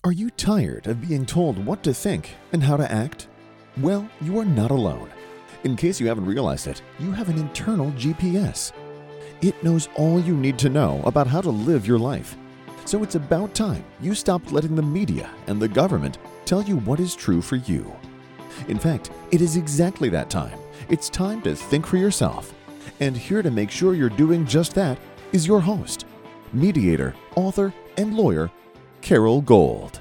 Are you tired of being told what to think and how to act? Well, you are not alone. In case you haven't realized it, you have an internal GPS. It knows all you need to know about how to live your life. So it's about time you stopped letting the media and the government tell you what is true for you. In fact, it is exactly that time. It's time to think for yourself. And here to make sure you're doing just that is your host, mediator, author, and lawyer, Carol Gold.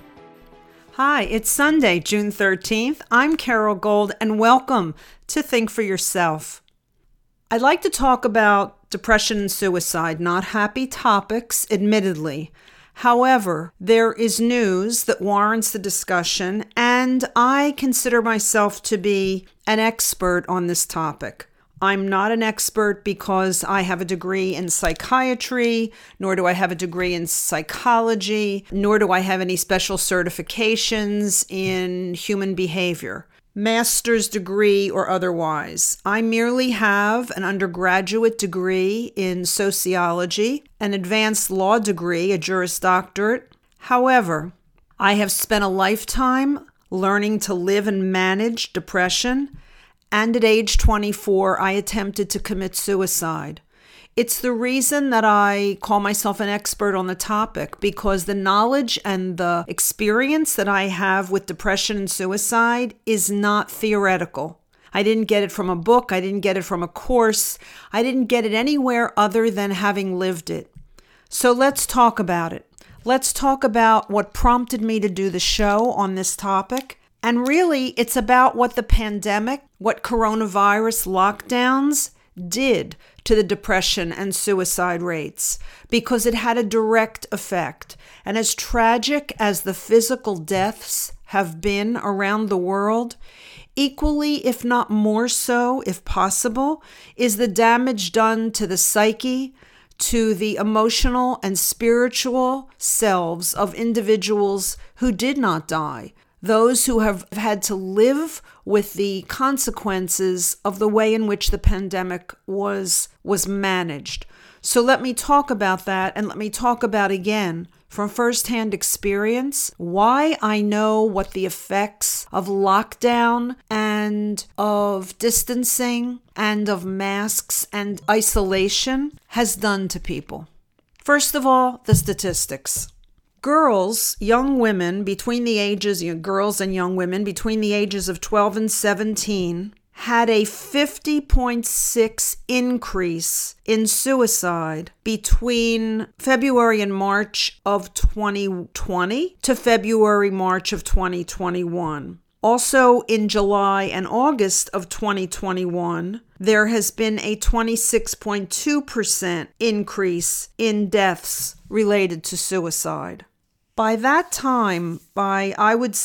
Hi, it's Sunday, June 13th. I'm Carol Gold, and welcome to Think for Yourself. I'd like to talk about depression and suicide, not happy topics, admittedly. However, there is news that warrants the discussion, and I consider myself to be an expert on this topic. I'm not an expert because I have a degree in psychiatry, nor do I have a degree in psychology, nor do I have any special certifications in human behavior, master's degree or otherwise. I merely have an undergraduate degree in sociology, an advanced law degree, a Juris Doctorate. However, I have spent a lifetime learning to live and manage depression. And at age 24, I attempted to commit suicide. It's the reason that I call myself an expert on the topic, because the knowledge and the experience that I have with depression and suicide is not theoretical. I didn't get it from a book. I didn't get it from a course. I didn't get it anywhere other than having lived it. So let's talk about it. Let's talk about what prompted me to do the show on this topic. And really, it's about what the pandemic, what coronavirus lockdowns did to the depression and suicide rates, because it had a direct effect. And as tragic as the physical deaths have been around the world, equally, if not more so, if possible, is the damage done to the psyche, to the emotional and spiritual selves of individuals who did not die. Those who have had to live with the consequences of the way in which the pandemic was managed. So let me talk about that, and let me talk about, again, from firsthand experience, why I know what the effects of lockdown and of distancing and of masks and isolation has done to people. First of all, the statistics. Girls and young women between the ages of 12 and 17 had a 50.6 increase in suicide between February and March of 2020 to February, March of 2021. Also, in July and August of 2021, there has been a 26.2% increase in deaths related to suicide. By that time, by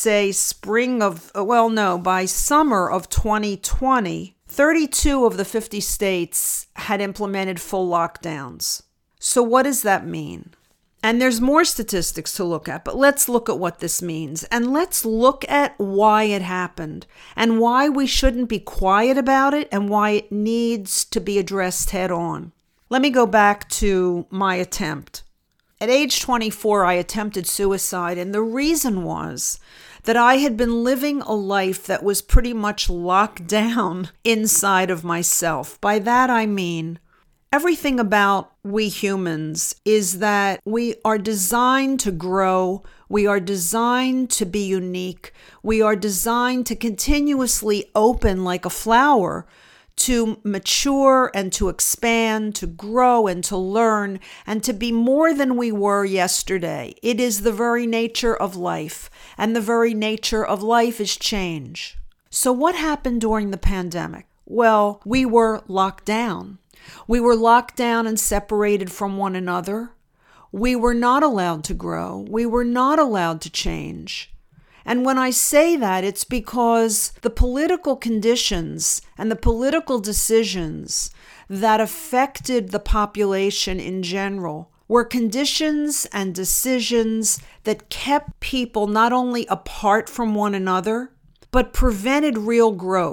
summer of 2020, 32 of the 50 states had implemented full lockdowns. So what does that mean? And there's more statistics to look at, but let's look at what this means. And let's look at why it happened and why we shouldn't be quiet about it and why it needs to be addressed head on. Let me go back to my attempt. At age 24, I attempted suicide, and the reason was that I had been living a life that was pretty much locked down inside of myself. By that I mean, everything about we humans is that we are designed to grow, we are designed to be unique, we are designed to continuously open like a flower, to mature and to expand, to grow and to learn, and to be more than we were yesterday. It is the very nature of life, and the very nature of life is change. So what happened during the pandemic? Well, we were locked down. We were locked down and separated from one another. We were not allowed to grow. We were not allowed to change. And when I say that, it's because the political conditions and the political decisions that affected the population in general were conditions and decisions that kept people not only apart from one another, but prevented real growth.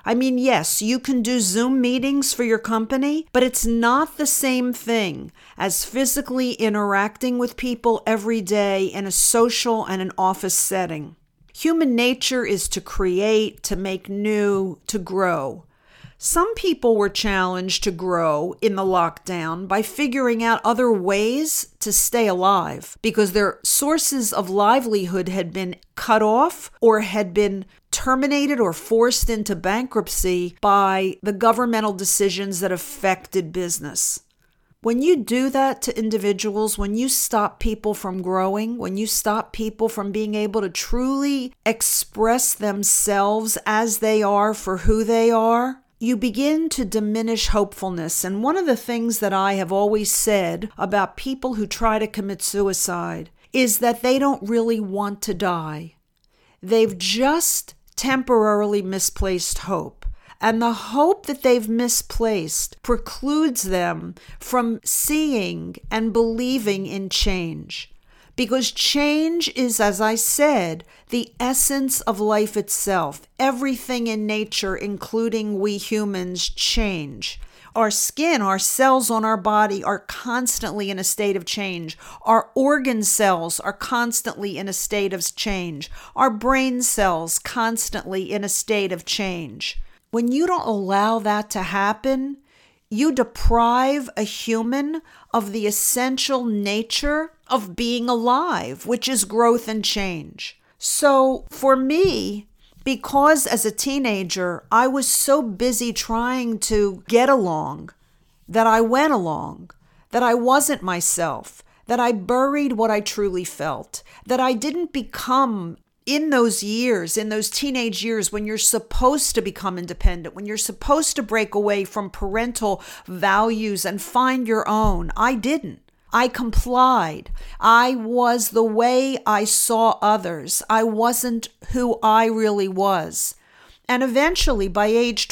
I mean, yes, you can do Zoom meetings for your company, but it's not the same thing as physically interacting with people every day in a social and an office setting. Human nature is to create, to make new, to grow. Some people were challenged to grow in the lockdown by figuring out other ways to stay alive because their sources of livelihood had been cut off or had been terminated or forced into bankruptcy by the governmental decisions that affected business. When you do that to individuals, when you stop people from growing, when you stop people from being able to truly express themselves as they are for who they are, you begin to diminish hopefulness. And one of the things that I have always said about people who try to commit suicide is that they don't really want to die. They've just temporarily misplaced hope. And the hope that they've misplaced precludes them from seeing and believing in change. Because change is, as I said, the essence of life itself. Everything in nature, including we humans, change. Our skin, our cells on our body are constantly in a state of change. Our organ cells are constantly in a state of change. Our brain cells constantly in a state of change. When you don't allow that to happen, you deprive a human of the essential nature of being alive, which is growth and change. So for me, because as a teenager, I was so busy trying to get along, that I went along, that I wasn't myself, that I buried what I truly felt, that I didn't become in those years, in those teenage years when you're supposed to become independent, when you're supposed to break away from parental values and find your own. I didn't. I complied. I was the way I saw others. I wasn't who I really was. And eventually, by age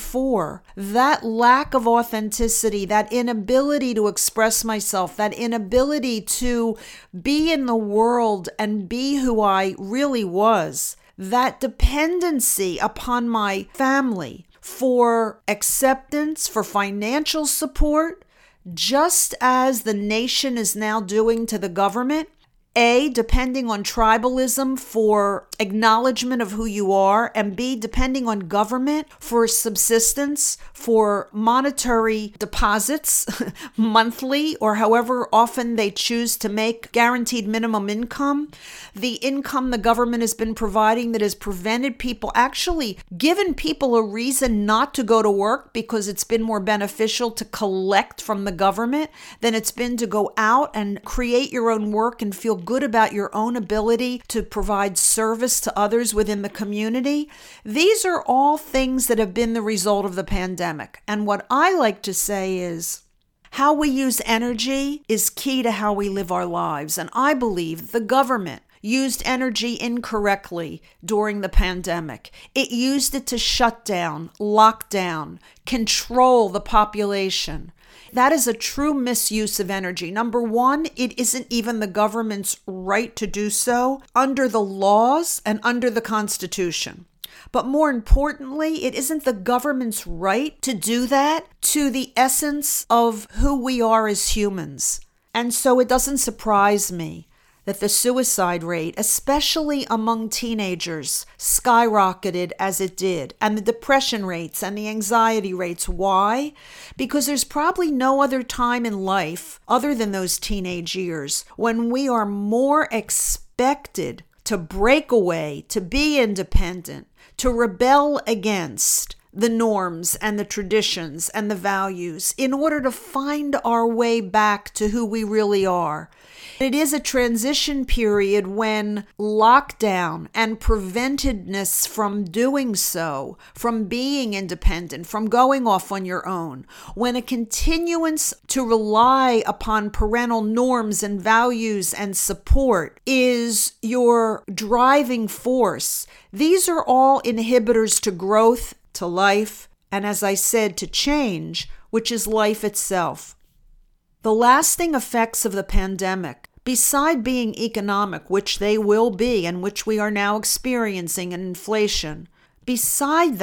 24, that lack of authenticity, that inability to express myself, that inability to be in the world and be who I really was, that dependency upon my family for acceptance, for financial support, just as the nation is now doing to the government, A, depending on tribalism for acknowledgement of who you are, and B, depending on government for subsistence, for monetary deposits monthly or however often they choose to make guaranteed minimum income. The income the government has been providing that has prevented people, actually given people a reason not to go to work because it's been more beneficial to collect from the government than it's been to go out and create your own work and feel good about your own ability to provide service to others within the community. These are all things that have been the result of the pandemic. And what I like to say is how we use energy is key to how we live our lives. And I believe the government used energy incorrectly during the pandemic. It used it to shut down, lock down, control the population. That is a true misuse of energy. Number one, it isn't even the government's right to do so under the laws and under the Constitution. But more importantly, it isn't the government's right to do that to the essence of who we are as humans. And so it doesn't surprise me that the suicide rate, especially among teenagers, skyrocketed as it did, and the depression rates and the anxiety rates. Why? Because there's probably no other time in life other than those teenage years when we are more expected to break away, to be independent, to rebel against the norms and the traditions and the values in order to find our way back to who we really are. It is a transition period when lockdown and preventedness from doing so, from being independent, from going off on your own, when a continuance to rely upon parental norms and values and support is your driving force. These are all inhibitors to growth, to life, and as I said, to change, which is life itself. The lasting effects of the pandemic, beside being economic, which they will be and which we are now experiencing in inflation, beside that,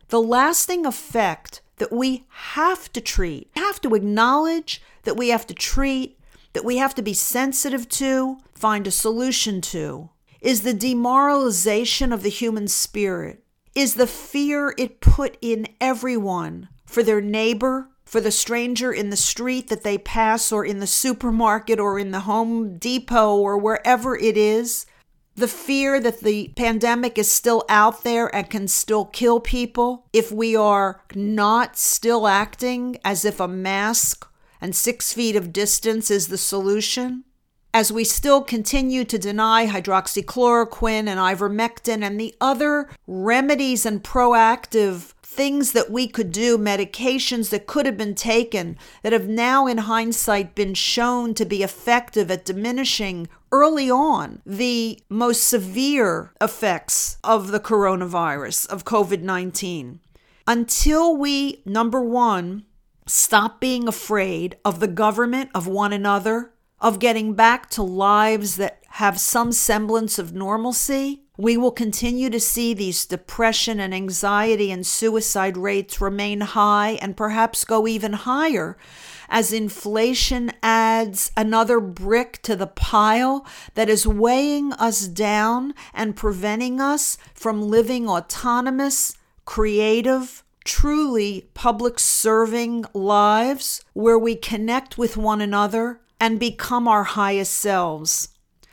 the lasting effect that we have to treat, have to acknowledge, that we have to treat, that we have to be sensitive to, find a solution to, is the demoralization of the human spirit, is the fear it put in everyone for their neighbor, for the stranger in the street that they pass, or in the supermarket, or in the Home Depot, or wherever it is. The fear that the pandemic is still out there and can still kill people if we are not still acting as if a mask and 6 feet of distance is the solution. As we still continue to deny hydroxychloroquine and ivermectin and the other remedies and proactive things that we could do, medications that could have been taken, that have now in hindsight been shown to be effective at diminishing early on the most severe effects of the coronavirus, of COVID-19. Until we, number one, stop being afraid of the government, of one another, of getting back to lives that have some semblance of normalcy, we will continue to see these depression and anxiety and suicide rates remain high and perhaps go even higher as inflation adds another brick to the pile that is weighing us down and preventing us from living autonomous, creative, truly public-serving lives where we connect with one another and become our highest selves.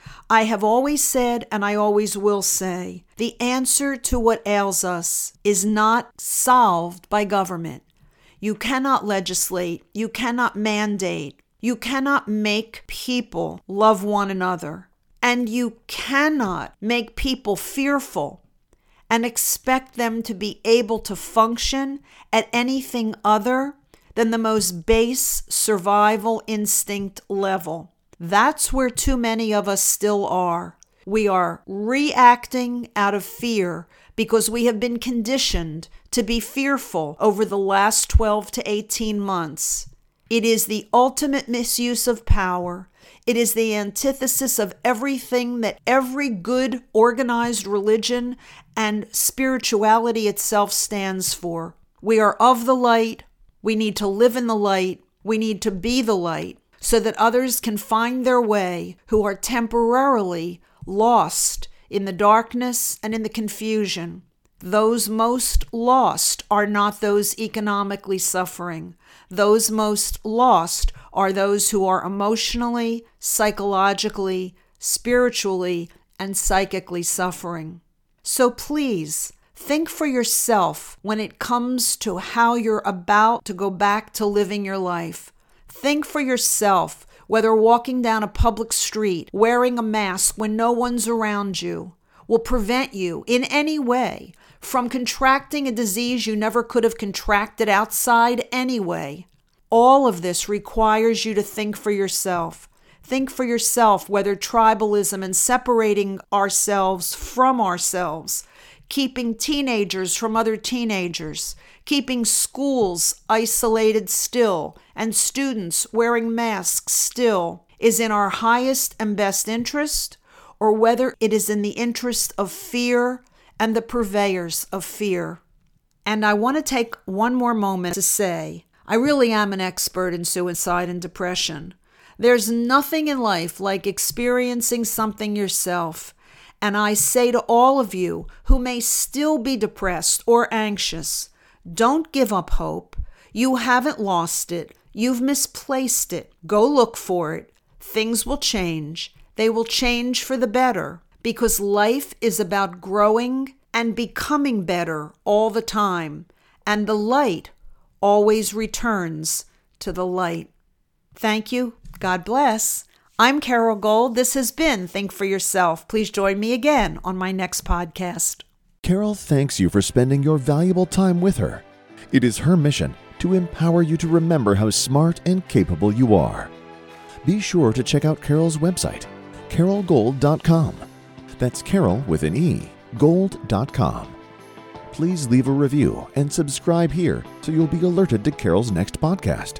I have always said, and I always will say, the answer to what ails us is not solved by government. You cannot legislate, you cannot mandate, you cannot make people love one another, and you cannot make people fearful and expect them to be able to function at anything other than the most base survival instinct level. That's where too many of us still are. We are reacting out of fear because we have been conditioned to be fearful over the last 12 to 18 months. It is the ultimate misuse of power. It is the antithesis of everything that every good organized religion and spirituality itself stands for. We are of the light. We need to live in the light. We need to be the light so that others can find their way who are temporarily lost in the darkness and in the confusion. Those most lost are not those economically suffering. Those most lost are those who are emotionally, psychologically, spiritually, and psychically suffering. So please, think for yourself when it comes to how you're about to go back to living your life. Think for yourself whether walking down a public street, wearing a mask when no one's around you, will prevent you in any way from contracting a disease you never could have contracted outside anyway. All of this requires you to think for yourself. Think for yourself whether tribalism and separating ourselves from ourselves, keeping teenagers from other teenagers, keeping schools isolated still, and students wearing masks still is in our highest and best interest, or whether it is in the interest of fear and the purveyors of fear. And I want to take one more moment to say, I really am an expert in suicide and depression. There's nothing in life like experiencing something yourself. And I say to all of you who may still be depressed or anxious, don't give up hope. You haven't lost it. You've misplaced it. Go look for it. Things will change. They will change for the better because life is about growing and becoming better all the time. And the light always returns to the light. Thank you. God bless. I'm Carol Gold. This has been Think for Yourself. Please join me again on my next podcast. Carol thanks you for spending your valuable time with her. It is her mission to empower you to remember how smart and capable you are. Be sure to check out Carol's website, carolgold.com. That's Carol with an E, gold.com. Please leave a review and subscribe here so you'll be alerted to Carol's next podcast.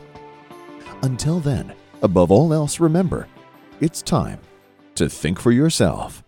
Until then, above all else, remember, it's time to think for yourself.